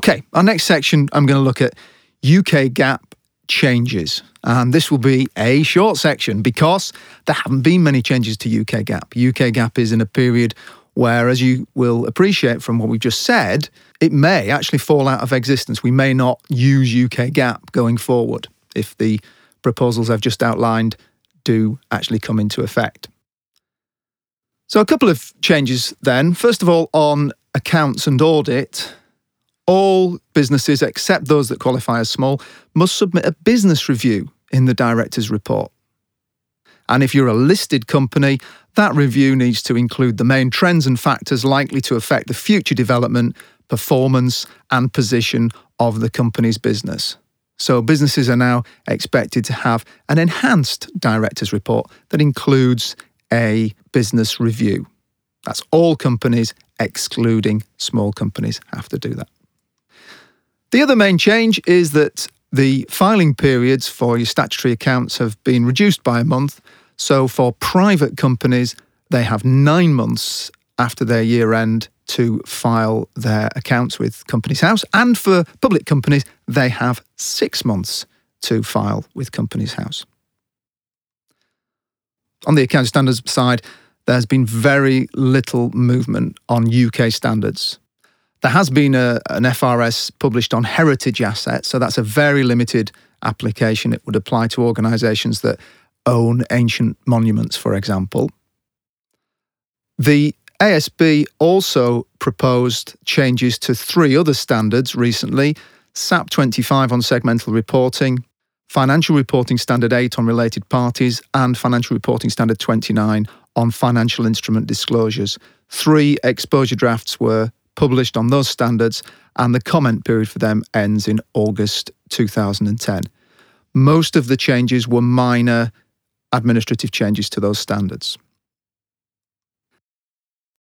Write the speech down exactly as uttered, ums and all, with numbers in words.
Okay, our next section, I'm going to look at U K GAAP changes. And this will be a short section because there haven't been many changes to U K GAAP. U K GAAP is in a period where, as you will appreciate from what we've just said, it may actually fall out of existence. We may not use U K GAAP going forward if the proposals I've just outlined do actually come into effect. So a couple of changes then. First of all, on accounts and audit, all businesses, except those that qualify as small, must submit a business review in the director's report. And if you're a listed company, that review needs to include the main trends and factors likely to affect the future development, performance, and position of the company's business. So businesses are now expected to have an enhanced director's report that includes a business review. That's all companies, excluding small companies, have to do that. The other main change is that the filing periods for your statutory accounts have been reduced by a month. So for private companies, they have nine months after their year end to file their accounts with Companies House. And for public companies, they have six months to file with Companies House. On the account standards side, there's been very little movement on U K standards. There has been a, an F R S published on heritage assets, so that's a very limited application. It would apply to organisations that own ancient monuments, for example. The A S B also proposed changes to three other standards recently: S A P twenty-five on segmental reporting, Financial Reporting Standard eight on related parties, and Financial Reporting Standard twenty-nine on financial instrument disclosures. Three exposure drafts were published on those standards, and the comment period for them ends in August two thousand ten. Most of the changes were minor administrative changes to those standards.